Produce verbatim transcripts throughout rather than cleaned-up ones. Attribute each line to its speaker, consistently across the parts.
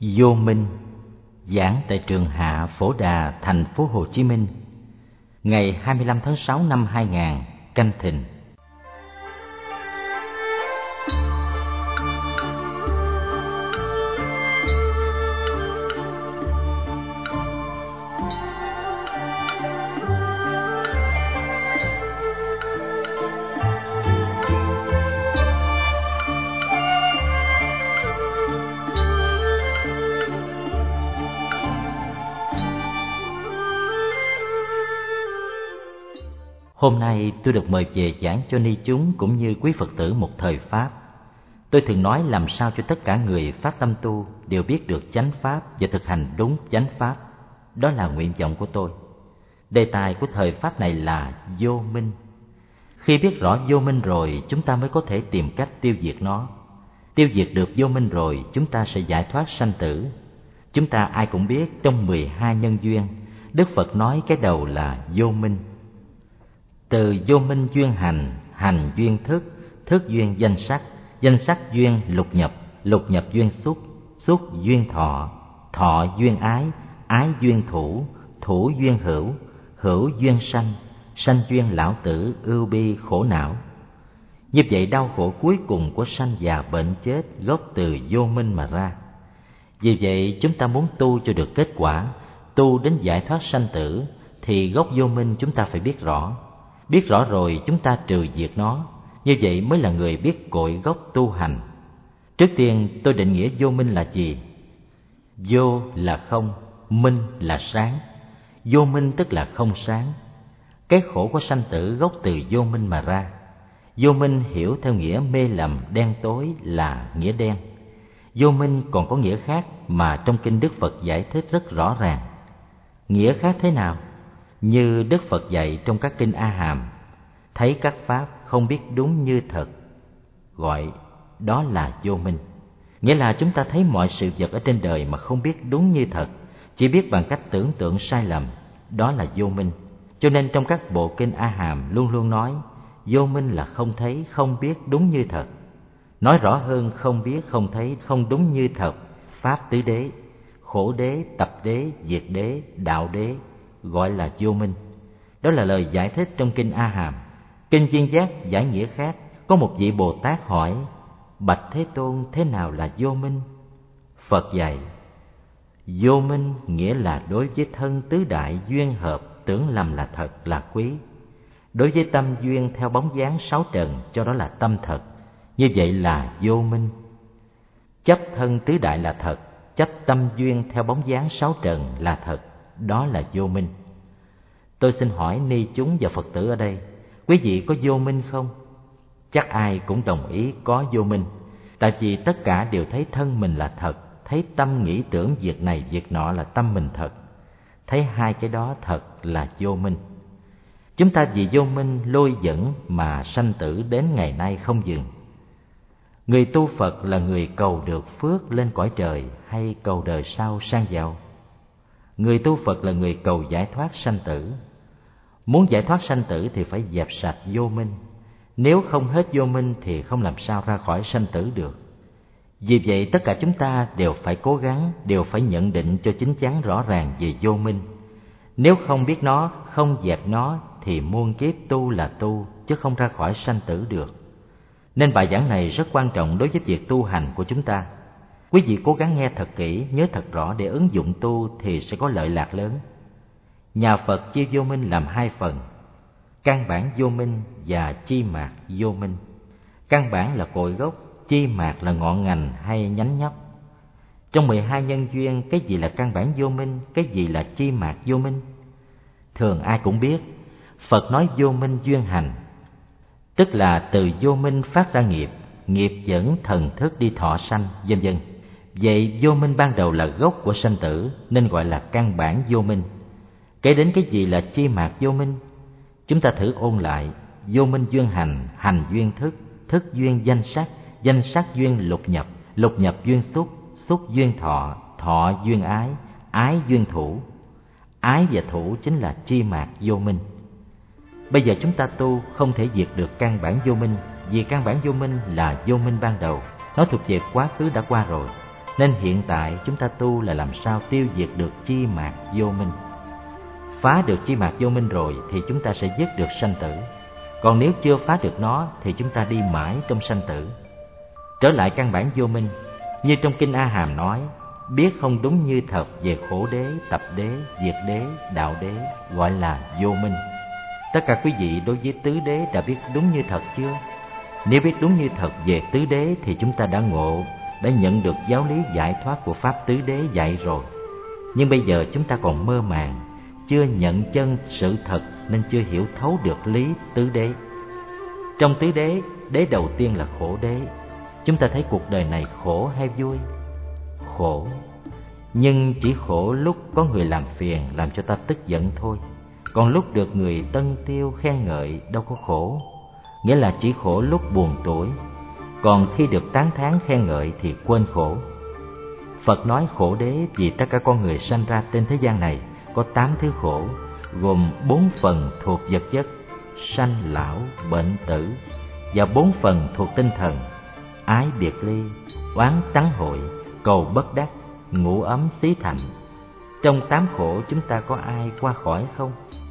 Speaker 1: Vô minh, giảng tại trường Hạ Phổ Đà, thành phố Hồ Chí Minh, ngày hai mươi lăm tháng sáu năm hai nghìn, Canh Thìn. Hôm nay tôi được mời về giảng cho ni chúng cũng như quý Phật tử một thời Pháp. Tôi thường nói làm sao cho tất cả người phát tâm tu đều biết được chánh Pháp và thực hành đúng chánh Pháp. Đó là nguyện vọng của tôi. Đề tài của thời Pháp này là vô minh. Khi biết rõ vô minh rồi, chúng ta mới có thể tìm cách tiêu diệt nó. Tiêu diệt được vô minh rồi, chúng ta sẽ giải thoát sanh tử. Chúng ta ai cũng biết trong mười hai nhân duyên, Đức Phật nói cái đầu là vô minh. Từ vô minh duyên hành, hành duyên thức, thức duyên danh sắc, danh sắc duyên lục nhập, lục nhập duyên xúc, xúc duyên thọ, thọ duyên ái, ái duyên thủ, thủ duyên hữu, hữu duyên sanh, sanh duyên lão tử, ưu bi khổ não. Như vậy đau khổ cuối cùng của sanh già bệnh chết gốc từ vô minh mà ra. Vì vậy chúng ta muốn tu cho được kết quả, tu đến giải thoát sanh tử, thì gốc vô minh chúng ta phải biết rõ. Biết rõ rồi chúng ta trừ diệt nó, như vậy mới là người biết cội gốc tu hành. Trước tiên tôi định nghĩa vô minh là gì? Vô là không, minh là sáng. Vô minh tức là không sáng. Cái khổ của sanh tử gốc từ vô minh mà ra. Vô minh hiểu theo nghĩa mê lầm đen tối là nghĩa đen. Vô minh còn có nghĩa khác mà trong kinh Đức Phật giải thích rất rõ ràng. Nghĩa khác thế nào? Như Đức Phật dạy trong các kinh A Hàm, thấy các pháp không biết đúng như thật, gọi đó là vô minh. Nghĩa là chúng ta thấy mọi sự vật ở trên đời mà không biết đúng như thật, chỉ biết bằng cách tưởng tượng sai lầm, đó là vô minh. Cho nên trong các bộ kinh A Hàm luôn luôn nói, vô minh là không thấy, không biết đúng như thật. Nói rõ hơn, không biết, không thấy, không đúng như thật, pháp tứ đế, khổ đế, tập đế, diệt đế, đạo đế, gọi là vô minh. Đó là lời giải thích trong kinh A Hàm. Kinh Duyên Giác giải nghĩa khác, có một vị Bồ Tát hỏi: Bạch Thế Tôn, thế nào là vô minh? Phật dạy: vô minh nghĩa là đối với thân tứ đại duyên hợp tưởng lầm là thật, là quý. Đối với tâm duyên theo bóng dáng sáu trần, cho đó là tâm thật, như vậy là vô minh. Chấp thân tứ đại là thật, chấp tâm duyên theo bóng dáng sáu trần là thật, đó là vô minh. Tôi xin hỏi ni chúng và Phật tử ở đây, quý vị có vô minh không? Chắc ai cũng đồng ý có vô minh, tại vì tất cả đều thấy thân mình là thật, thấy tâm nghĩ tưởng việc này việc nọ là tâm mình thật, thấy hai cái đó thật là vô minh. Chúng ta vì vô minh lôi dẫn mà sanh tử đến ngày nay không dừng. Người tu Phật là người cầu được phước lên cõi trời hay cầu đời sau sang giàu? Người tu Phật là người cầu giải thoát sanh tử. Muốn giải thoát sanh tử thì phải dẹp sạch vô minh. Nếu không hết vô minh thì không làm sao ra khỏi sanh tử được. Vì vậy tất cả chúng ta đều phải cố gắng, đều phải nhận định cho chín chắn rõ ràng về vô minh. Nếu không biết nó, không dẹp nó thì muôn kiếp tu là tu, chứ không ra khỏi sanh tử được. Nên bài giảng này rất quan trọng đối với việc tu hành của chúng ta. Quý vị cố gắng nghe thật kỹ, nhớ thật rõ để ứng dụng tu thì sẽ có lợi lạc lớn. Nhà Phật chia vô minh làm hai phần: căn bản vô minh và chi mạc vô minh. Căn bản là cội gốc, chi mạc là ngọn ngành hay nhánh nhóc. Trong mười hai nhân duyên, cái gì là căn bản vô minh, cái gì là chi mạc vô minh? Thường ai cũng biết, Phật nói vô minh duyên hành, tức là từ vô minh phát ra nghiệp, nghiệp dẫn thần thức đi thọ sanh, vân vân. Vậy vô minh ban đầu là gốc của sanh tử, nên gọi là căn bản vô minh. Kể đến cái gì là chi mạc vô minh? Chúng ta thử ôn lại: vô minh duyên hành, hành duyên thức, thức duyên danh sắc, danh sắc duyên lục nhập, lục nhập duyên xúc, xúc duyên thọ, thọ duyên ái, ái duyên thủ. Ái và thủ chính là chi mạc vô minh. Bây giờ chúng ta tu không thể diệt được căn bản vô minh, vì căn bản vô minh là vô minh ban đầu, nó thuộc về quá khứ đã qua rồi. Nên hiện tại chúng ta tu là làm sao tiêu diệt được chi mạt vô minh. Phá được chi mạt vô minh rồi thì chúng ta sẽ dứt được sanh tử. Còn nếu chưa phá được nó thì chúng ta đi mãi trong sanh tử. Trở lại căn bản vô minh, như trong Kinh A Hàm nói, biết không đúng như thật về khổ đế, tập đế, diệt đế, đạo đế, gọi là vô minh. Tất cả quý vị đối với tứ đế đã biết đúng như thật chưa? Nếu biết đúng như thật về tứ đế thì chúng ta đã ngộ, đã nhận được giáo lý giải thoát của Pháp tứ đế dạy rồi. Nhưng bây giờ chúng ta còn mơ màng, chưa nhận chân sự thật nên chưa hiểu thấu được lý tứ đế. Trong tứ đế, đế đầu tiên là khổ đế. Chúng ta thấy cuộc đời này khổ hay vui? Khổ. Nhưng chỉ khổ lúc có người làm phiền, làm cho ta tức giận thôi. Còn lúc được người tân tiêu khen ngợi đâu có khổ. Nghĩa là chỉ khổ lúc buồn tuổi. Còn khi được tán thán khen ngợi thì quên khổ. Phật nói khổ đế vì tất cả con người sanh ra trên thế gian này có tám thứ khổ, gồm bốn phần thuộc vật chất, sanh lão bệnh tử, và bốn phần thuộc tinh thần, ái biệt ly, oán tắng hội, cầu bất đắc, ngủ ấm xí thành. Trong tám khổ chúng ta có ai qua khỏi không?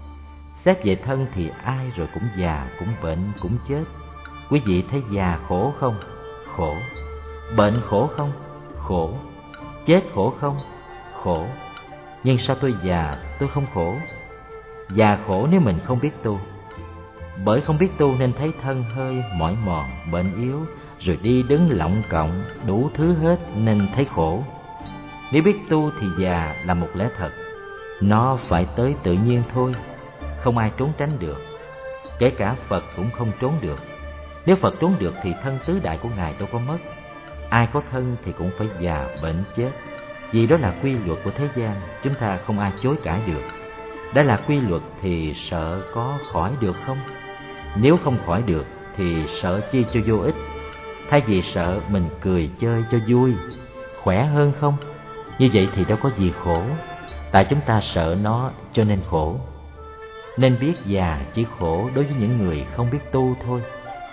Speaker 1: Xét về thân thì ai rồi cũng già, cũng bệnh, cũng chết. Quý vị thấy già khổ không? Khổ. Bệnh khổ không? Khổ. Chết khổ không? Khổ. Nhưng sao tôi già tôi không khổ? Già khổ nếu mình không biết tu. Bởi không biết tu nên thấy thân hơi mỏi mòn, bệnh yếu, rồi đi đứng lọng cộng, đủ thứ hết nên thấy khổ. Nếu biết tu thì già là một lẽ thật, nó phải tới tự nhiên thôi, không ai trốn tránh được. Kể cả Phật cũng không trốn được. Nếu Phật trốn được thì thân tứ đại của Ngài đâu có mất. Ai có thân thì cũng phải già, bệnh, chết. Vì đó là quy luật của thế gian, chúng ta không ai chối cãi được. Đã là quy luật thì sợ có khỏi được không? Nếu không khỏi được thì sợ chi cho vô ích. Thay vì sợ mình cười chơi cho vui, khỏe hơn không? Như vậy thì đâu có gì khổ. Tại chúng ta sợ nó cho nên khổ. Nên biết già chỉ khổ đối với những người không biết tu thôi.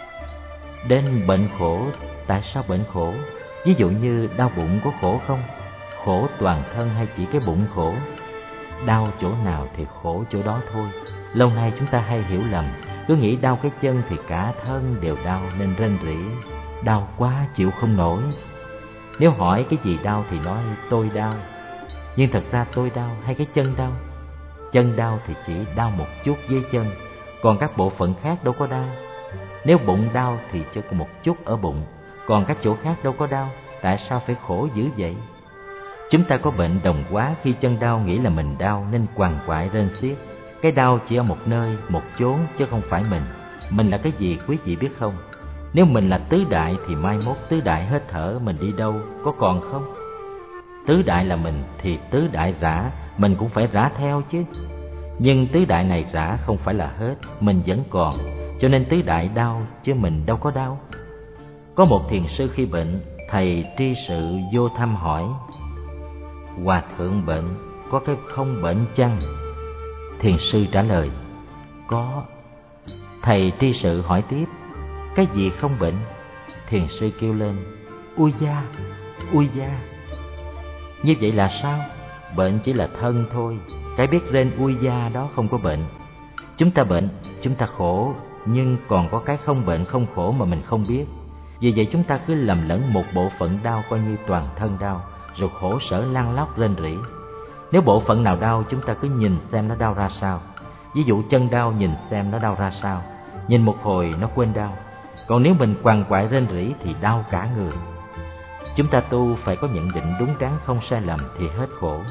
Speaker 1: Đến bệnh khổ, tại sao bệnh khổ? Ví dụ như đau bụng có khổ không? Khổ toàn thân hay chỉ cái bụng khổ? Đau chỗ nào thì khổ chỗ đó thôi. Lâu nay chúng ta hay hiểu lầm, cứ nghĩ đau cái chân thì cả thân đều đau nên rên rỉ, đau quá chịu không nổi. Nếu hỏi cái gì đau thì nói tôi đau. Nhưng thật ra tôi đau hay cái chân đau? Chân đau thì chỉ đau một chút dưới chân, còn các bộ phận khác đâu có đau. Nếu bụng đau thì chỉ có một chút ở bụng, còn các chỗ khác đâu có đau. Tại sao phải khổ dữ vậy? Chúng ta có bệnh đồng quá, khi chân đau nghĩ là mình đau nên quằn quại rên xiết. Cái đau chỉ ở một nơi, một chốn chứ không phải mình. Mình là cái gì quý vị biết không? Nếu mình là tứ đại thì mai mốt tứ đại hết thở mình đi đâu, có còn không? Tứ đại là mình thì tứ đại rã, mình cũng phải rã theo chứ. Nhưng tứ đại này rã không phải là hết, mình vẫn còn. Cho nên tứ đại đau chứ mình đâu có đau. Có một thiền sư khi bệnh, thầy tri sự vô thăm hỏi: Hòa thượng bệnh, có cái không bệnh chăng? Thiền sư trả lời: Có. Thầy tri sự hỏi tiếp: Cái gì không bệnh? Thiền sư kêu lên: Ui da, ui da. Như vậy là sao? Bệnh chỉ là thân thôi. Cái biết rên ui da đó không có bệnh. Chúng ta bệnh, chúng ta khổ, nhưng còn có cái không bệnh không khổ mà mình không biết. Vì vậy chúng ta cứ lầm lẫn một bộ phận đau coi như toàn thân đau, rồi khổ sở lăn lóc rên rỉ. Nếu bộ phận nào đau chúng ta cứ nhìn xem nó đau ra sao. Ví dụ chân đau nhìn xem nó đau ra sao. Nhìn một hồi nó quên đau. Còn nếu mình quằn quại rên rỉ thì đau cả người. Chúng ta tu phải có nhận định đúng đắn không sai lầm thì hết khổ.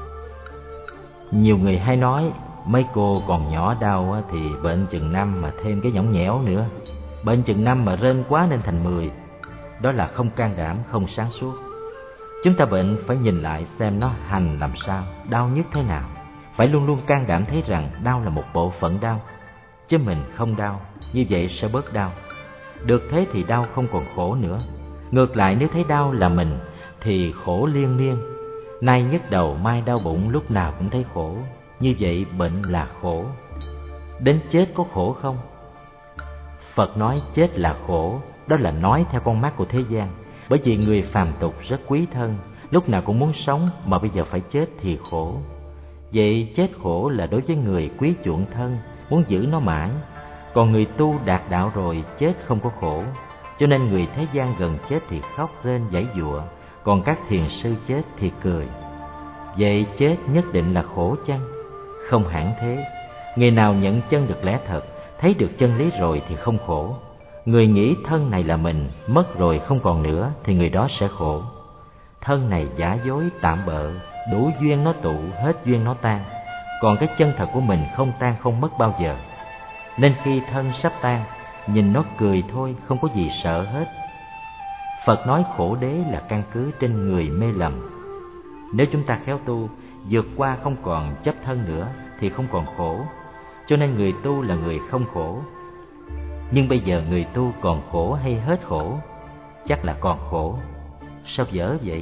Speaker 1: Nhiều người hay nói mấy cô còn nhỏ đau thì bệnh chừng năm mà thêm cái nhõng nhẽo nữa. Bệnh chừng năm mà rên quá nên thành mười. Đó là không can đảm, không sáng suốt. Chúng ta bệnh phải nhìn lại xem nó hành làm sao, đau nhất thế nào. Phải luôn luôn can đảm thấy rằng đau là một bộ phận đau, chứ mình không đau, như vậy sẽ bớt đau. Được thế thì đau không còn khổ nữa. Ngược lại nếu thấy đau là mình thì khổ liên miên. Nay nhức đầu, mai đau bụng, lúc nào cũng thấy khổ. Như vậy bệnh là khổ. Đến chết có khổ không? Phật nói chết là khổ, đó là nói theo con mắt của thế gian. Bởi vì người phàm tục rất quý thân, lúc nào cũng muốn sống, mà bây giờ phải chết thì khổ. Vậy chết khổ là đối với người quý chuộng thân, muốn giữ nó mãi. Còn người tu đạt đạo rồi, chết không có khổ. Cho nên người thế gian gần chết thì khóc rên giãy giụa, còn các thiền sư chết thì cười. Vậy chết nhất định là khổ chăng? Không hẳn thế. Người nào nhận chân được lẽ thật, thấy được chân lý rồi thì không khổ. Người nghĩ thân này là mình, mất rồi không còn nữa thì người đó sẽ khổ. Thân này giả dối tạm bợ, đủ duyên nó tụ, hết duyên nó tan. Còn cái chân thật của mình không tan không mất bao giờ. Nên khi thân sắp tan, nhìn nó cười thôi, không có gì sợ hết. Phật nói khổ đế là căn cứ trên người mê lầm. Nếu chúng ta khéo tu, vượt qua không còn chấp thân nữa thì không còn khổ. Cho nên người tu là người không khổ. Nhưng bây giờ người tu còn khổ hay hết khổ? Chắc là còn khổ. Sao dở vậy?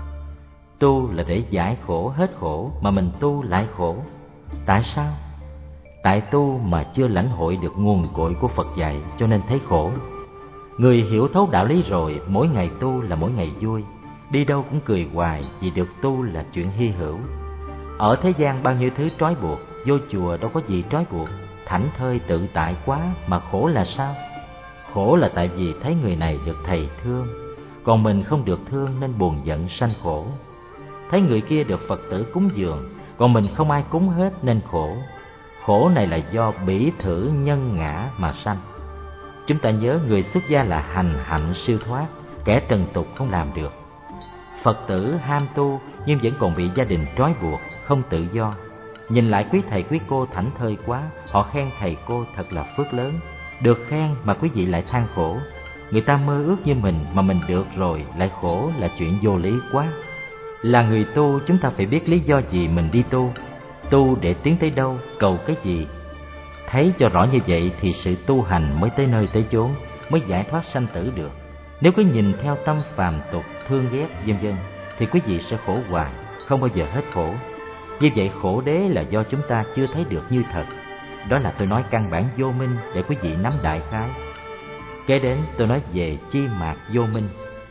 Speaker 1: Tu là để giải khổ hết khổ, mà mình tu lại khổ. Tại sao? Tại tu mà chưa lãnh hội được nguồn cội của Phật dạy, cho nên thấy khổ. Người hiểu thấu đạo lý rồi, mỗi ngày tu là mỗi ngày vui, đi đâu cũng cười hoài, vì được tu là chuyện hy hữu. Ở thế gian bao nhiêu thứ trói buộc, vô chùa đâu có gì trói buộc, thảnh thơi tự tại quá, mà khổ là sao? Khổ là tại vì thấy người này được thầy thương, còn mình không được thương nên buồn giận sanh khổ. Thấy người kia được Phật tử cúng dường, còn mình không ai cúng hết nên khổ. Khổ này là do bỉ thử nhân ngã mà sanh. Chúng ta nhớ người xuất gia là hành hạnh siêu thoát, kẻ trần tục không làm được. Phật tử ham tu nhưng vẫn còn bị gia đình trói buộc, không tự do. Nhìn lại quý thầy quý cô thảnh thơi quá, họ khen thầy cô thật là phước lớn. Được khen mà quý vị lại than khổ. Người ta mơ ước như mình mà mình được rồi lại khổ là chuyện vô lý quá. Là người tu, chúng ta phải biết lý do gì mình đi tu. Tu để tiến tới đâu, cầu cái gì. Thấy cho rõ như vậy thì sự tu hành mới tới nơi tới chốn, mới giải thoát sanh tử được. Nếu cứ nhìn theo tâm phàm tục, thương ghét vân vân thì quý vị sẽ khổ hoài, không bao giờ hết khổ. Như vậy khổ đế là do chúng ta chưa thấy được như thật. Đó là tôi nói căn bản vô minh để quý vị nắm đại khái. Kế đến tôi nói về chi mạt vô minh.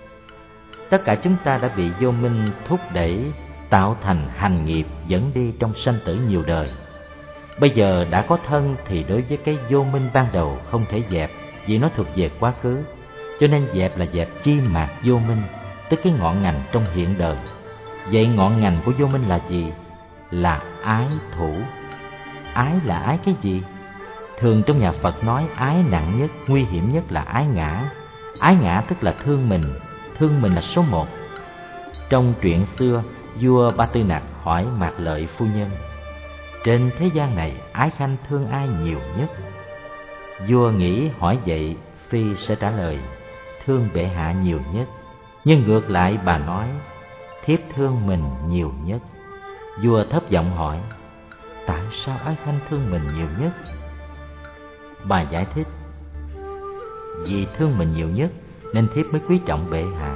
Speaker 1: Tất cả chúng ta đã bị vô minh thúc đẩy, tạo thành hành nghiệp dẫn đi trong sanh tử nhiều đời. Bây giờ đã có thân thì đối với cái vô minh ban đầu không thể dẹp, vì nó thuộc về quá khứ. Cho nên dẹp là dẹp chi mạt vô minh, tức cái ngọn ngành trong hiện đời. Vậy ngọn ngành của vô minh là gì? Là ái thủ. Ái là ái cái gì? Thường trong nhà Phật nói ái nặng nhất, nguy hiểm nhất là ái ngã. Ái ngã tức là thương mình, thương mình là số một. Trong truyện xưa, vua Ba Tư Nặc hỏi Mạc Lợi phu nhân: trên thế gian này ái khanh thương ai nhiều nhất? Vua nghĩ hỏi vậy phi sẽ trả lời thương bệ hạ nhiều nhất. Nhưng ngược lại bà nói thiếp thương mình nhiều nhất. Vua thấp giọng hỏi: tại sao ái khanh thương mình nhiều nhất? Bà giải thích: vì thương mình nhiều nhất nên thiếp mới quý trọng bệ hạ.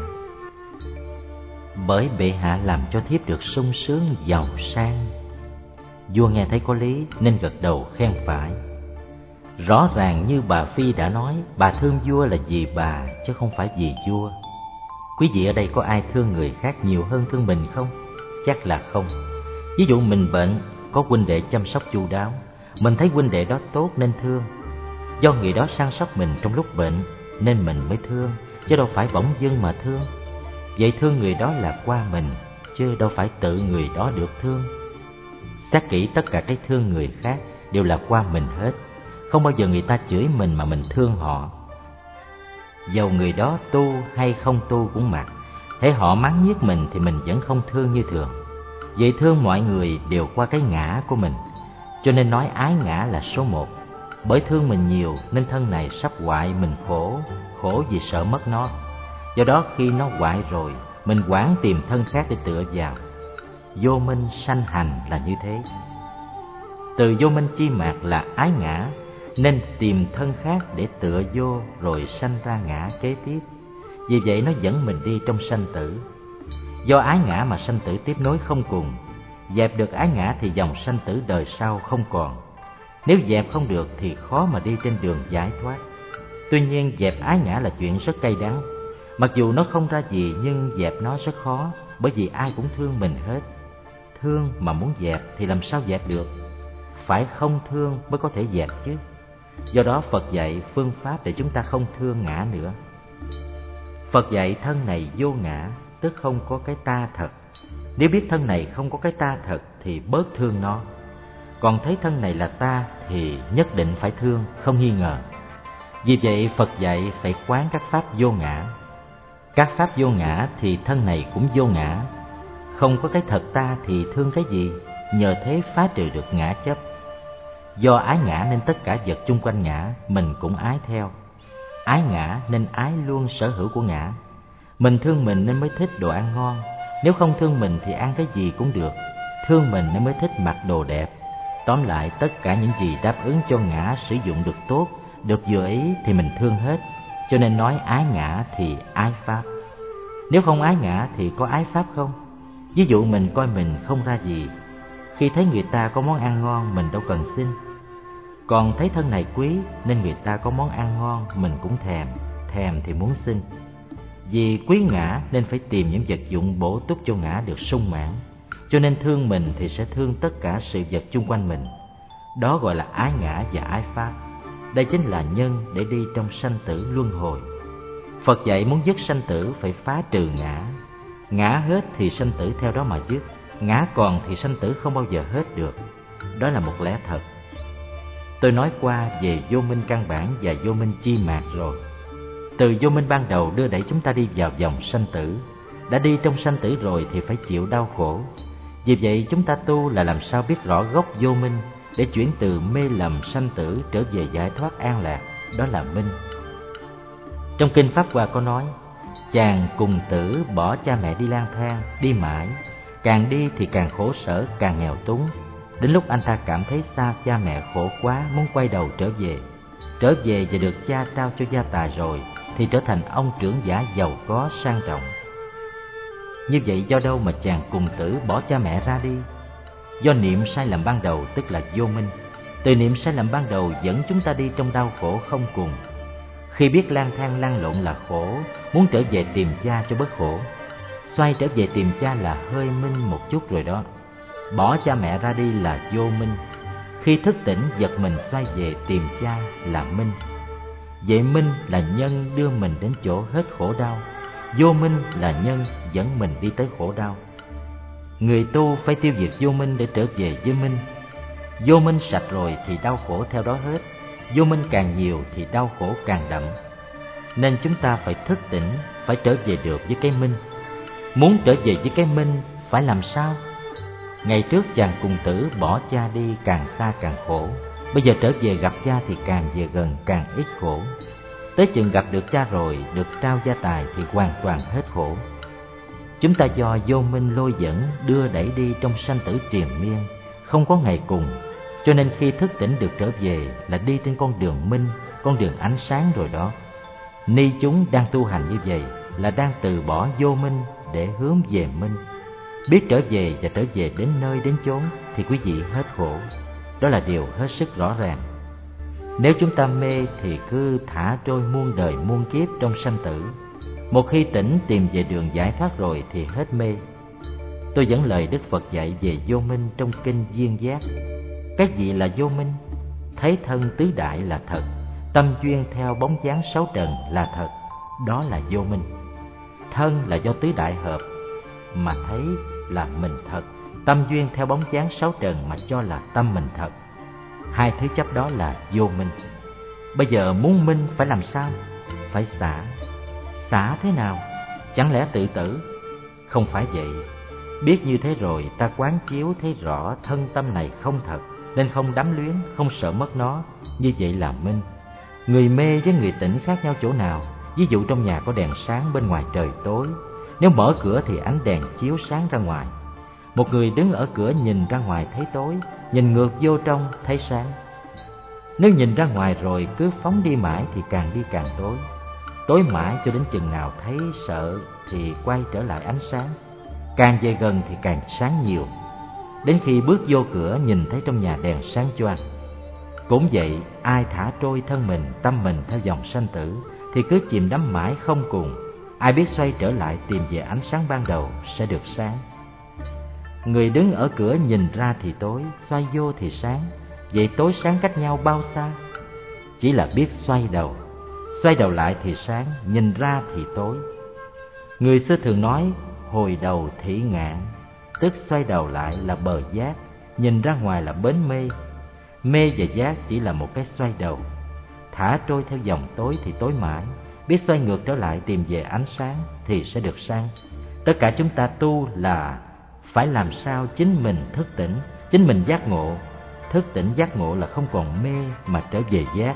Speaker 1: Bởi bệ hạ làm cho thiếp được sung sướng giàu sang. Vua nghe thấy có lý nên gật đầu khen phải. Rõ ràng như bà Phi đã nói, bà thương vua là vì bà chứ không phải vì vua. Quý vị ở đây có ai thương người khác nhiều hơn thương mình không? Chắc là không. Ví dụ mình bệnh, có huynh đệ chăm sóc chu đáo, mình thấy huynh đệ đó tốt nên thương. Do người đó săn sóc mình trong lúc bệnh nên mình mới thương, chứ đâu phải bỗng dưng mà thương. Vậy thương người đó là qua mình, chứ đâu phải tự người đó được thương. Xét kỹ tất cả cái thương người khác đều là qua mình hết. Không bao giờ người ta chửi mình mà mình thương họ. Dầu người đó tu hay không tu cũng mặc, hễ họ mắng nhiếc mình thì mình vẫn không thương như thường. Vậy thương mọi người đều qua cái ngã của mình. Cho nên nói ái ngã là số một. Bởi thương mình nhiều nên thân này sắp hoại mình khổ, khổ vì sợ mất nó. Do đó khi nó hoại rồi, mình hoảng tìm thân khác để tựa vào. Vô minh sanh hành là như thế. Từ vô minh chi mạt là ái ngã, nên tìm thân khác để tựa vô rồi sanh ra ngã kế tiếp. Vì vậy nó dẫn mình đi trong sanh tử. Do ái ngã mà sanh tử tiếp nối không cùng. Dẹp được ái ngã thì dòng sanh tử đời sau không còn. Nếu dẹp không được thì khó mà đi trên đường giải thoát. Tuy nhiên dẹp ái ngã là chuyện rất cay đắng, Mặc dù nó không ra gì nhưng dẹp nó rất khó, bởi vì ai cũng thương mình hết. Thương mà muốn dẹp thì làm sao dẹp được? Phải không thương mới có thể dẹp chứ. Do đó Phật dạy phương pháp để chúng ta không thương ngã nữa. Phật dạy thân này vô ngã, tức không có cái ta thật. Nếu biết thân này không có cái ta thật thì bớt thương nó. Còn thấy thân này là ta thì nhất định phải thương, không nghi ngờ. Vì vậy Phật dạy phải quán các pháp vô ngã. Các pháp vô ngã thì thân này cũng vô ngã. Không có cái thật ta thì thương cái gì? Nhờ thế phá trừ được ngã chấp. Do ái ngã nên tất cả vật chung quanh ngã, mình cũng ái theo. Ái ngã nên ái luôn sở hữu của ngã. Mình thương mình nên mới thích đồ ăn ngon. Nếu không thương mình thì ăn cái gì cũng được. Thương mình nên mới thích mặc đồ đẹp. Tóm lại tất cả những gì đáp ứng cho ngã sử dụng được tốt, được vừa ý thì mình thương hết. Cho nên nói ái ngã thì ái pháp. Nếu không ái ngã thì có ái pháp không? Ví dụ mình coi mình không ra gì. Khi thấy người ta có món ăn ngon mình đâu cần xin. Còn thấy thân này quý nên người ta có món ăn ngon mình cũng thèm. Thèm thì muốn xin. Vì quý ngã nên phải tìm những vật dụng bổ túc cho ngã được sung mãn. Cho nên thương mình thì sẽ thương tất cả sự vật chung quanh mình. Đó gọi là ái ngã và ái pháp. Đây chính là nhân để đi trong sanh tử luân hồi. Phật dạy muốn dứt sanh tử phải phá trừ ngã. Ngã hết thì sanh tử theo đó mà dứt. Ngã còn thì sanh tử không bao giờ hết được. Đó là một lẽ thật. Tôi nói qua về vô minh căn bản và vô minh chi mạt rồi. Từ vô minh ban đầu đưa đẩy chúng ta đi vào vòng sanh tử. Đã đi trong sanh tử rồi thì phải chịu đau khổ. Vì vậy chúng ta tu là làm sao biết rõ gốc vô minh, để chuyển từ mê lầm sanh tử trở về giải thoát an lạc. Đó là minh. Trong kinh Pháp Hoa có nói: chàng cùng tử bỏ cha mẹ đi lang thang, đi mãi, càng đi thì càng khổ sở, càng nghèo túng. Đến lúc anh ta cảm thấy xa cha mẹ khổ quá, muốn quay đầu trở về. Trở về và được cha trao cho gia tài rồi thì trở thành ông trưởng giả giàu có sang trọng. Như vậy do đâu mà chàng cùng tử bỏ cha mẹ ra đi? Do niệm sai lầm ban đầu, tức là vô minh. Từ niệm sai lầm ban đầu dẫn chúng ta đi trong đau khổ không cùng. Khi biết lang thang lăn lộn là khổ, muốn trở về tìm cha cho bớt khổ. Xoay trở về tìm cha là hơi minh một chút rồi đó. Bỏ cha mẹ ra đi là vô minh. Khi thức tỉnh giật mình xoay về tìm cha là minh. Vậy minh là nhân đưa mình đến chỗ hết khổ đau. Vô minh là nhân dẫn mình đi tới khổ đau. Người tu phải tiêu diệt vô minh để trở về với minh. Vô minh sạch rồi thì đau khổ theo đó hết. Vô minh càng nhiều thì đau khổ càng đậm. Nên chúng ta phải thức tỉnh, phải trở về được với cái minh. Muốn trở về với cái minh phải làm sao? Ngày trước chàng cùng tử bỏ cha đi càng xa càng khổ. Bây giờ trở về gặp cha thì càng về gần càng ít khổ. Tới chừng gặp được cha rồi, được trao gia tài thì hoàn toàn hết khổ. Chúng ta do vô minh lôi dẫn, đưa đẩy đi trong sanh tử triền miên, không có ngày cùng. Cho nên khi thức tỉnh được trở về là đi trên con đường minh, con đường ánh sáng rồi đó. Ni chúng đang tu hành như vậy là đang từ bỏ vô minh để hướng về minh. Biết trở về và trở về đến nơi đến chốn thì quý vị hết khổ. Đó là điều hết sức rõ ràng. Nếu chúng ta mê thì cứ thả trôi muôn đời muôn kiếp trong sanh tử. Một khi tỉnh tìm về đường giải thoát rồi thì hết mê. Tôi dẫn lời Đức Phật dạy về vô minh trong kinh Duyên Giác. Cái gì là vô minh? Thấy thân tứ đại là thật, tâm duyên theo bóng dáng sáu trần là thật. Đó là vô minh. Thân là do tứ đại hợp mà thấy là mình thật, tâm duyên theo bóng dáng sáu trần mà cho là tâm mình thật. Hai thứ chấp đó là vô minh. Bây giờ muốn minh phải làm sao? Phải xả. Xả thế nào? Chẳng lẽ tự tử? Không phải vậy. Biết như thế rồi ta quán chiếu thấy rõ thân tâm này không thật, nên không đắm luyến, không sợ mất nó. Như vậy là minh. Người mê với người tỉnh khác nhau chỗ nào? Ví dụ trong nhà có đèn sáng, bên ngoài trời tối. Nếu mở cửa thì ánh đèn chiếu sáng ra ngoài. Một người đứng ở cửa nhìn ra ngoài thấy tối, nhìn ngược vô trong thấy sáng. Nếu nhìn ra ngoài rồi cứ phóng đi mãi thì càng đi càng tối. Tối mãi cho đến chừng nào thấy sợ thì quay trở lại ánh sáng. Càng về gần thì càng sáng nhiều. Đến khi bước vô cửa nhìn thấy trong nhà đèn sáng choang. Cũng vậy, ai thả trôi thân mình, tâm mình theo dòng sanh tử thì cứ chìm đắm mãi không cùng. Ai biết xoay trở lại tìm về ánh sáng ban đầu sẽ được sáng. Người đứng ở cửa nhìn ra thì tối, xoay vô thì sáng. Vậy tối sáng cách nhau bao xa? Chỉ là biết xoay đầu. Xoay đầu lại thì sáng, nhìn ra thì tối. Người xưa thường nói hồi đầu thỉ ngạn, tức xoay đầu lại là bờ giác, nhìn ra ngoài là bến mê. Mê và giác chỉ là một cái xoay đầu. Thả trôi theo dòng tối thì tối mãi, biết xoay ngược trở lại tìm về ánh sáng thì sẽ được sáng. Tất cả chúng ta tu là phải làm sao chính mình thức tỉnh, chính mình giác ngộ. Thức tỉnh giác ngộ là không còn mê mà trở về giác.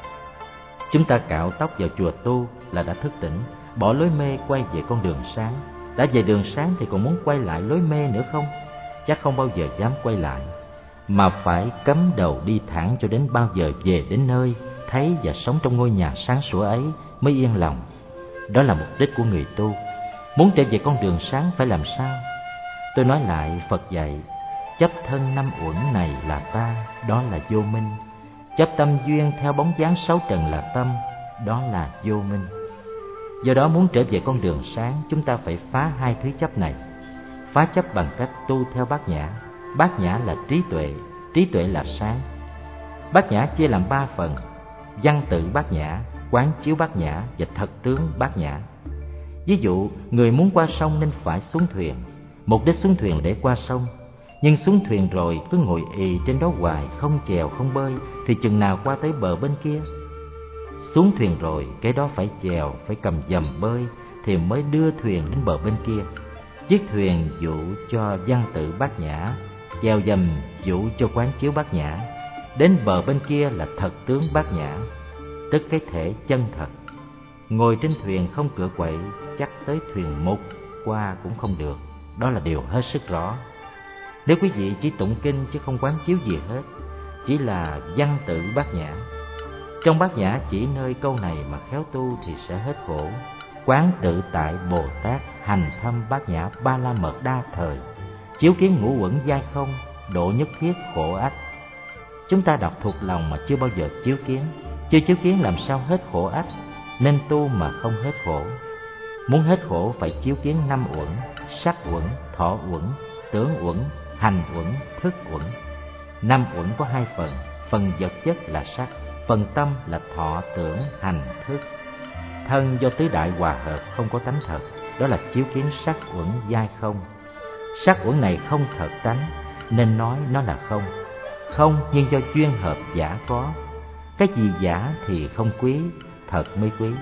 Speaker 1: Chúng ta cạo tóc vào chùa tu là đã thức tỉnh, bỏ lối mê quay về con đường sáng. Đã về đường sáng thì còn muốn quay lại lối mê nữa không? Chắc không bao giờ dám quay lại, mà phải cắm đầu đi thẳng cho đến bao giờ về đến nơi, thấy và sống trong ngôi nhà sáng sủa ấy mới yên lòng. Đó là mục đích của người tu. Muốn trở về con đường sáng phải làm sao? Tôi nói lại, Phật dạy chấp thân năm uẩn này là ta, đó là vô minh. Chấp tâm duyên theo bóng dáng sáu trần là tâm, đó là vô minh. Do đó muốn trở về con đường sáng, chúng ta phải phá hai thứ chấp này. Phá chấp bằng cách tu theo Bát Nhã. Bát Nhã là trí tuệ, trí tuệ là sáng. Bát Nhã chia làm ba phần: văn tự Bát Nhã, quán chiếu Bát Nhã và thật tướng Bát Nhã. Ví dụ, người muốn qua sông nên phải xuống thuyền. Mục đích xuống thuyền để qua sông. Nhưng xuống thuyền rồi cứ ngồi ì trên đó hoài, không chèo không bơi, thì chừng nào qua tới bờ bên kia? Xuống thuyền rồi, cái đó phải chèo, phải cầm dầm bơi thì mới đưa thuyền đến bờ bên kia. Chiếc thuyền dụ cho văn tự Bát Nhã, chèo dầm dụ cho quán chiếu Bát Nhã. Đến bờ bên kia là thật tướng Bát Nhã, tức cái thể chân thật. Ngồi trên thuyền không cựa quậy, chắc tới thuyền mục qua cũng không được. Đó là điều hết sức rõ. Nếu quý vị chỉ tụng kinh chứ không quán chiếu gì hết, chỉ là văn tự Bát Nhã. Trong Bát Nhã chỉ nơi câu này mà khéo tu thì sẽ hết khổ. Quán tự tại Bồ Tát, hành thâm Bát Nhã ba la mật đa thời, chiếu kiến ngũ uẩn giai không, độ nhất thiết khổ ách. Chúng ta đọc thuộc lòng mà chưa bao giờ chiếu kiến. Chưa chiếu kiến làm sao hết khổ ách, nên tu mà không hết khổ. Muốn hết khổ phải chiếu kiến năm uẩn: sắc uẩn, thọ uẩn, tưởng uẩn, hành uẩn, thức uẩn. Năm uẩn có hai phần: phần vật chất là sắc, phần tâm là thọ, tưởng, hành, thức. Thân do tứ đại hòa hợp không có tánh thật, đó là chiếu kiến sắc uẩn giai không. Sắc uẩn này không thật tánh, nên nói nó là không. Không nhưng do duyên hợp giả có. Cái gì giả thì không quý, thật mới quý.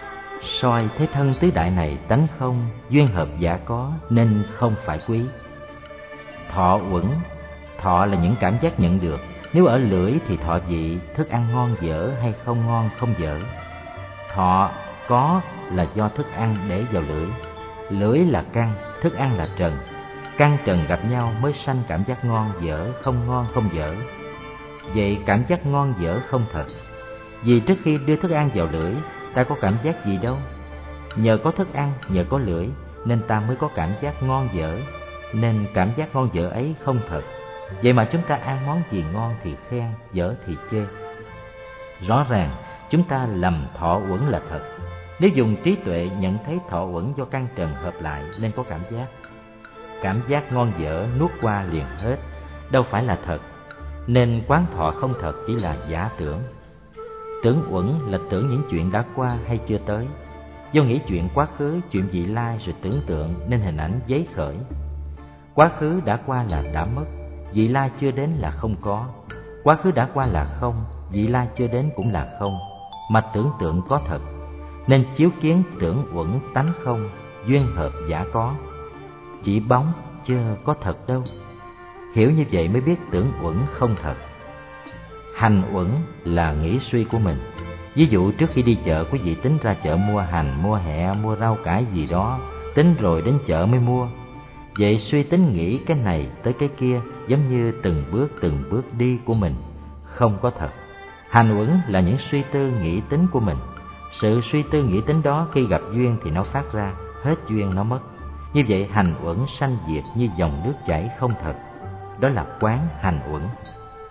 Speaker 1: Soi thấy thân tứ đại này tánh không, duyên hợp giả có nên không phải quý. Thọ uẩn, thọ là những cảm giác nhận được. Nếu ở lưỡi thì thọ vị, thức ăn ngon dở hay không ngon không dở. Thọ có là do thức ăn để vào lưỡi. Lưỡi là căn, thức ăn là trần. Căn trần gặp nhau mới sanh cảm giác ngon dở, không ngon không dở. Vậy cảm giác ngon dở không thật. Vì trước khi đưa thức ăn vào lưỡi, ta có cảm giác gì đâu. Nhờ có thức ăn, nhờ có lưỡi, nên ta mới có cảm giác ngon dở. Nên cảm giác ngon dở ấy không thật. Vậy mà chúng ta ăn món gì ngon thì khen, dở thì chê. Rõ ràng chúng ta lầm thọ uẩn là thật. Nếu dùng trí tuệ nhận thấy thọ uẩn do căn trần hợp lại nên có cảm giác. Cảm giác ngon dở nuốt qua liền hết, đâu phải là thật. Nên quán thọ không thật chỉ là giả tưởng. Tưởng uẩn là tưởng những chuyện đã qua hay chưa tới. Do nghĩ chuyện quá khứ, chuyện vị lai rồi tưởng tượng nên hình ảnh giấy khởi. Quá khứ đã qua là đã mất, vị lai chưa đến là không có. Quá khứ đã qua là không, vị lai chưa đến cũng là không. Mà tưởng tượng có thật, nên chiếu kiến tưởng uẩn tánh không, duyên hợp giả có. Chỉ bóng chưa có thật đâu. Hiểu như vậy mới biết tưởng uẩn không thật. Hành uẩn là nghĩ suy của mình. Ví dụ trước khi đi chợ, quý vị tính ra chợ mua hành, mua hẹ, mua rau cải gì đó, tính rồi đến chợ mới mua. Vậy suy tính nghĩ cái này tới cái kia, giống như từng bước từng bước đi của mình, không có thật. Hành uẩn là những suy tư nghĩ tính của mình. Sự suy tư nghĩ tính đó khi gặp duyên thì nó phát ra, hết duyên nó mất. Như vậy hành uẩn sanh diệt như dòng nước chảy không thật. Đó là quán hành uẩn.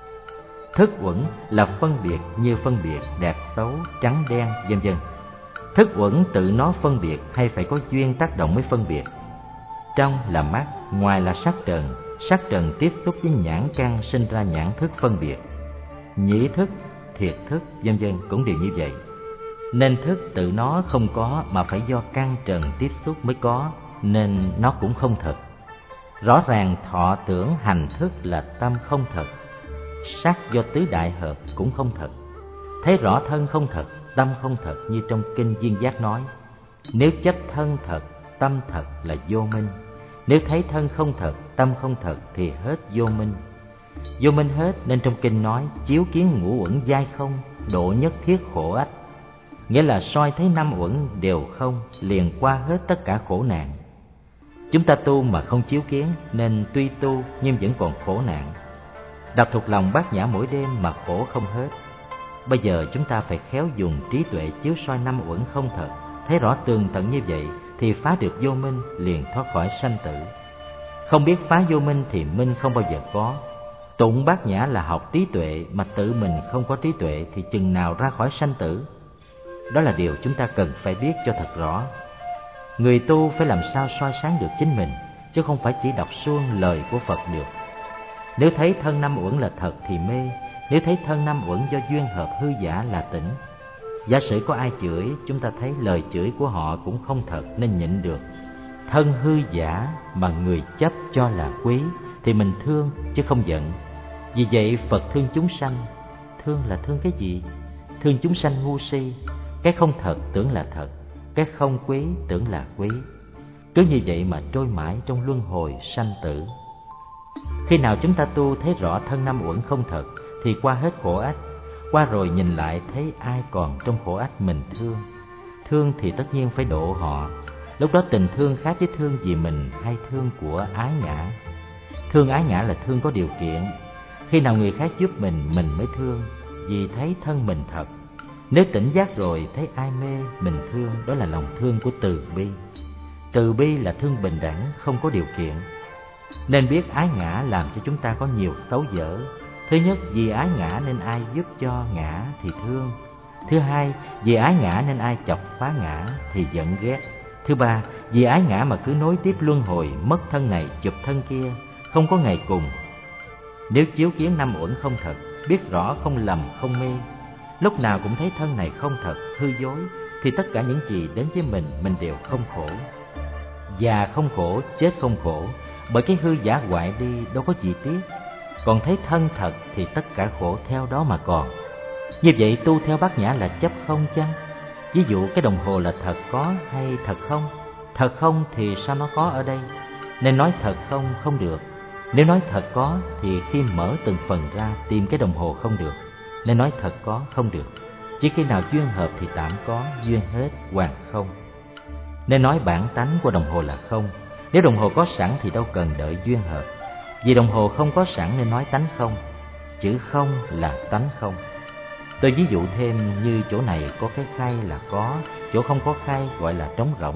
Speaker 1: Thức uẩn là phân biệt như phân biệt, đẹp xấu, trắng đen, vân vân. Thức uẩn tự nó phân biệt hay phải có duyên tác động mới phân biệt? Trong là mắt, ngoài là sắc trần. Sắc trần tiếp xúc với nhãn căn sinh ra nhãn thức phân biệt. Nhĩ thức, thiệt thức, vân vân cũng đều như vậy. Nên thức tự nó không có mà phải do căn trần tiếp xúc mới có, nên nó cũng không thật. Rõ ràng thọ tưởng hành thức là tâm không thật. Sắc do tứ đại hợp cũng không thật. Thấy rõ thân không thật, tâm không thật, như trong kinh Duyên Giác nói. Nếu chấp thân thật, tâm thật là vô minh. Nếu thấy thân không thật, tâm không thật thì hết vô minh. Vô minh hết nên trong kinh nói chiếu kiến ngũ uẩn giai không, độ nhất thiết khổ ách. Nghĩa là soi thấy năm uẩn đều không, liền qua hết tất cả khổ nạn. Chúng ta tu mà không chiếu kiến nên tuy tu nhưng vẫn còn khổ nạn. Đọc thuộc lòng Bát Nhã mỗi đêm mà khổ không hết. Bây giờ chúng ta phải khéo dùng trí tuệ chiếu soi năm uẩn không thật, thấy rõ tường tận như vậy thì phá được vô minh, liền thoát khỏi sanh tử. Không biết phá vô minh thì minh không bao giờ có. Tụng Bát Nhã là học trí tuệ, mà tự mình không có trí tuệ thì chừng nào ra khỏi sanh tử? Đó là điều chúng ta cần phải biết cho thật rõ. Người tu phải làm sao soi sáng được chính mình, chứ không phải chỉ đọc suông lời của Phật được. Nếu thấy thân năm uẩn là thật thì mê, nếu thấy thân năm uẩn do duyên hợp hư giả là tỉnh. Giả sử có ai chửi, chúng ta thấy lời chửi của họ cũng không thật nên nhịn được. Thân hư giả mà người chấp cho là quý thì mình thương chứ không giận. Vì vậy Phật thương chúng sanh. Thương là thương cái gì? Thương chúng sanh ngu si. Cái không thật tưởng là thật, cái không quý tưởng là quý. Cứ như vậy mà trôi mãi trong luân hồi sanh tử. Khi nào chúng ta tu thấy rõ thân năm uẩn không thật thì qua hết khổ ách. Qua rồi nhìn lại thấy ai còn trong khổ ách mình thương. Thương thì tất nhiên phải độ họ. Lúc đó tình thương khác với thương vì mình hay thương của ái ngã. Thương ái ngã là thương có điều kiện. Khi nào người khác giúp mình, mình mới thương, vì thấy thân mình thật. Nếu tỉnh giác rồi thấy ai mê, mình thương, đó là lòng thương của từ bi. Từ bi là thương bình đẳng, không có điều kiện. Nên biết ái ngã làm cho chúng ta có nhiều xấu dở. Thứ nhất, vì ái ngã nên ai giúp cho ngã thì thương. Thứ hai, vì ái ngã nên ai chọc phá ngã thì giận ghét. Thứ ba, vì ái ngã mà cứ nối tiếp luân hồi, mất thân này chụp thân kia, không có ngày cùng. Nếu chiếu kiến năm uẩn không thật, biết rõ không lầm không mê, lúc nào cũng thấy thân này không thật, hư dối, thì tất cả những gì đến với mình, mình đều không khổ. Già không khổ, chết không khổ, bởi cái hư giả hoại đi đâu có gì tiếc. Còn thấy thân thật thì tất cả khổ theo đó mà còn. Như vậy tu theo Bát Nhã là chấp không chăng? Ví dụ cái đồng hồ là thật có hay thật không? Thật không thì sao nó có ở đây? Nên nói thật không không được. Nếu nói thật có thì khi mở từng phần ra tìm cái đồng hồ không được. Nên nói thật có không được. Chỉ khi nào duyên hợp thì tạm có, duyên hết hoàn không. Nên nói bản tánh của đồng hồ là không. Nếu đồng hồ có sẵn thì đâu cần đợi duyên hợp. Vì đồng hồ không có sẵn nên nói tánh không. Chữ không là tánh không. Tôi ví dụ thêm như chỗ này có cái khay là có, chỗ không có khay gọi là trống rỗng.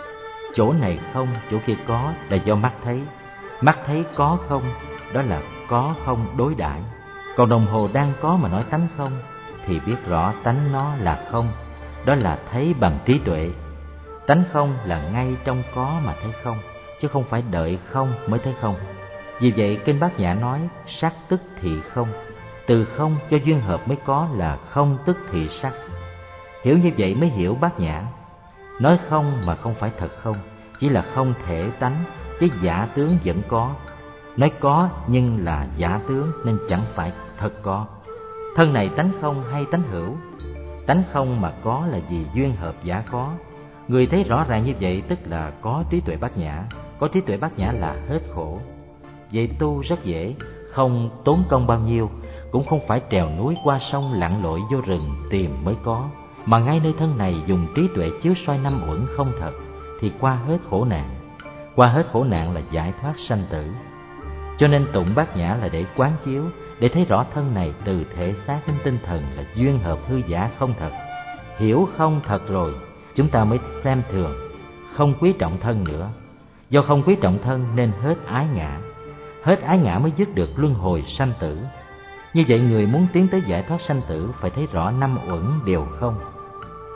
Speaker 1: Chỗ này không, chỗ kia có là do mắt thấy. Mắt thấy có không, đó là có không đối đãi. Còn đồng hồ đang có mà nói tánh không thì biết rõ tánh nó là không, đó là thấy bằng trí tuệ. Tánh không là ngay trong có mà thấy không, chứ không phải đợi không mới thấy không. Vì vậy Kinh Bát Nhã nói sắc tức thị không. Từ không cho duyên hợp mới có là không tức thị sắc. Hiểu như vậy mới hiểu Bát Nhã. Nói không mà không phải thật không, chỉ là không thể tánh, chứ giả tướng vẫn có. Nói có nhưng là giả tướng nên chẳng phải thật có. Thân này tánh không hay tánh hữu? Tánh không mà có là vì duyên hợp giả có. Người thấy rõ ràng như vậy tức là có trí tuệ Bát Nhã. Có trí tuệ Bát Nhã là hết khổ. Vậy tu rất dễ, không tốn công bao nhiêu, cũng không phải trèo núi qua sông lặn lội vô rừng tìm mới có, mà ngay nơi thân này dùng trí tuệ chiếu soi năm uẩn không thật thì qua hết khổ nạn. Qua hết khổ nạn là giải thoát sanh tử. Cho nên tụng Bát Nhã là để quán chiếu, để thấy rõ thân này từ thể xác đến tinh thần là duyên hợp hư giả không thật. Hiểu không thật rồi, chúng ta mới xem thường, không quý trọng thân nữa. Do không quý trọng thân nên hết ái ngã. Hết ái ngã mới dứt được luân hồi sanh tử. Như vậy người muốn tiến tới giải thoát sanh tử phải thấy rõ năm uẩn đều không.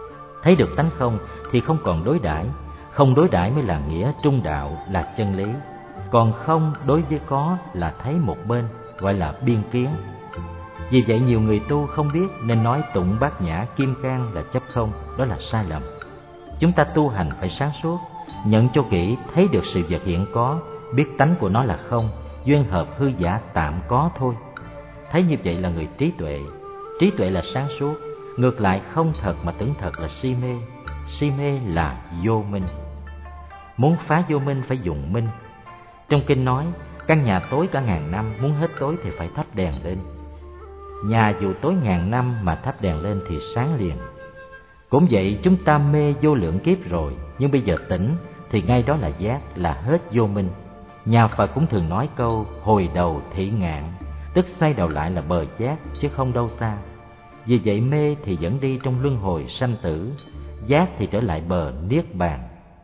Speaker 1: Thấy được tánh không thì không còn đối đãi, không đối đãi mới là nghĩa trung đạo, là chân lý. Còn không đối với có là thấy một bên, gọi là biên kiến. Vì vậy nhiều người tu không biết nên nói tụng bát nhã kim cang là chấp không, đó là sai lầm. Chúng ta tu hành phải sáng suốt, nhận cho kỹ, thấy được sự vật hiện có, biết tánh của nó là không, duyên hợp hư giả tạm có thôi. Thấy như vậy là người trí tuệ. Trí tuệ là sáng suốt. Ngược lại không thật mà tưởng thật là si mê. Si mê là vô minh. Muốn phá vô minh phải dùng minh. Trong kinh nói, căn nhà tối cả ngàn năm, muốn hết tối thì phải thắp đèn lên. Nhà dù tối ngàn năm mà thắp đèn lên thì sáng liền. Cũng vậy, chúng ta mê vô lượng kiếp rồi, nhưng bây giờ tỉnh thì ngay đó là giác, là hết vô minh. Nhà Phật cũng thường nói câu hồi đầu thị ngạn, tức xoay đầu lại là bờ giác chứ không đâu xa. Vì vậy mê thì vẫn đi trong luân hồi sanh tử, giác thì trở lại bờ niết bàn.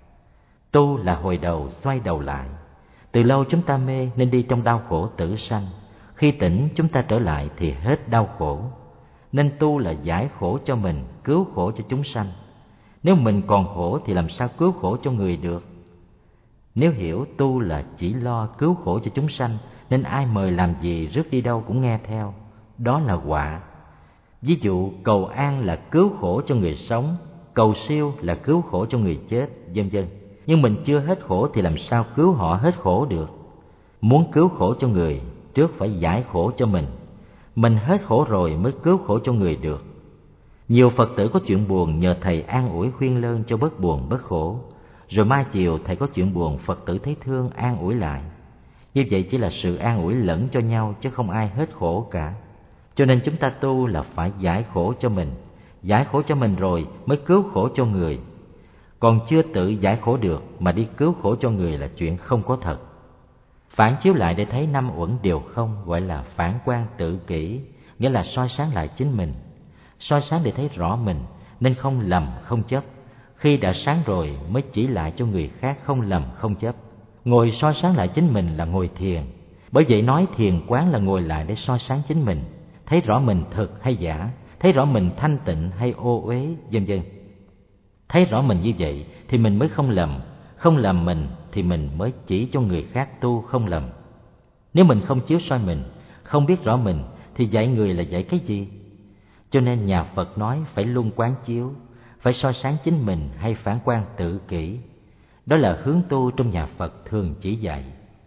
Speaker 1: Tu là hồi đầu xoay đầu lại. Từ lâu chúng ta mê nên đi trong đau khổ tử sanh. Khi tỉnh chúng ta trở lại thì hết đau khổ. Nên tu là giải khổ cho mình, cứu khổ cho chúng sanh. Nếu mình còn khổ thì làm sao cứu khổ cho người được? Nếu hiểu tu là chỉ lo cứu khổ cho chúng sanh, nên ai mời làm gì rước đi đâu cũng nghe theo. Đó là họa. Ví dụ cầu an là cứu khổ cho người sống, cầu siêu là cứu khổ cho người chết, vân vân. Nhưng mình chưa hết khổ thì làm sao cứu họ hết khổ được? Muốn cứu khổ cho người, trước phải giải khổ cho mình. Mình hết khổ rồi mới cứu khổ cho người được. Nhiều Phật tử có chuyện buồn nhờ thầy an ủi khuyên lơn cho bớt buồn bớt khổ. Rồi mai chiều thầy có chuyện buồn, Phật tử thấy thương an ủi lại. Như vậy chỉ là sự an ủi lẫn cho nhau chứ không ai hết khổ cả. Cho nên chúng ta tu là phải giải khổ cho mình. Giải khổ cho mình rồi mới cứu khổ cho người. Còn chưa tự giải khổ được mà đi cứu khổ cho người là chuyện không có thật. Phản chiếu lại để thấy năm uẩn đều không, gọi là phản quan tự kỷ, nghĩa là soi sáng lại chính mình. Soi sáng để thấy rõ mình, nên không lầm không chấp. Khi đã sáng rồi mới chỉ lại cho người khác không lầm không chấp. Ngồi soi sáng lại chính mình là ngồi thiền. Bởi vậy nói thiền quán là ngồi lại để soi sáng chính mình, thấy rõ mình thực hay giả, thấy rõ mình thanh tịnh hay ô uế, vân vân. Thấy rõ mình như vậy thì mình mới không lầm, không lầm mình thì mình mới chỉ cho người khác tu không lầm. Nếu mình không chiếu soi mình, không biết rõ mình thì dạy người là dạy cái gì? Cho nên nhà Phật nói phải luôn quán chiếu, phải soi sáng chính mình hay phản quan tự kỷ. Đó là hướng tu trong nhà Phật thường chỉ dạy.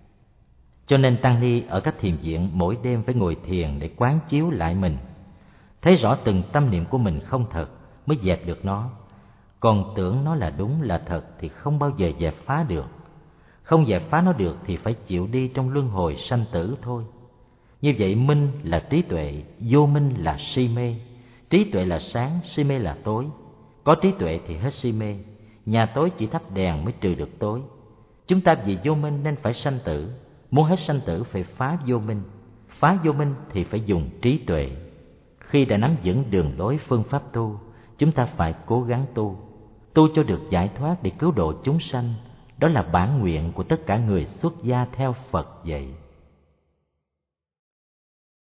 Speaker 1: Cho nên tăng ni ở các thiền viện mỗi đêm phải ngồi thiền để quán chiếu lại mình, thấy rõ từng tâm niệm của mình không thật mới dẹp được nó. Còn tưởng nó là đúng là thật thì không bao giờ dẹp phá được. Không dẹp phá nó được thì phải chịu đi trong luân hồi sanh tử thôi. Như vậy minh là trí tuệ, vô minh là si mê. Trí tuệ là sáng, si mê là tối. Có trí tuệ thì hết si mê. Nhà tối chỉ thắp đèn mới trừ được tối. Chúng ta vì vô minh nên phải sanh tử. Muốn hết sanh tử phải phá vô minh. Phá vô minh thì phải dùng trí tuệ. Khi đã nắm vững đường lối phương pháp tu, chúng ta phải cố gắng tu. Tu cho được giải thoát để cứu độ chúng sanh. Đó là bản nguyện của tất cả người xuất gia theo Phật dạy.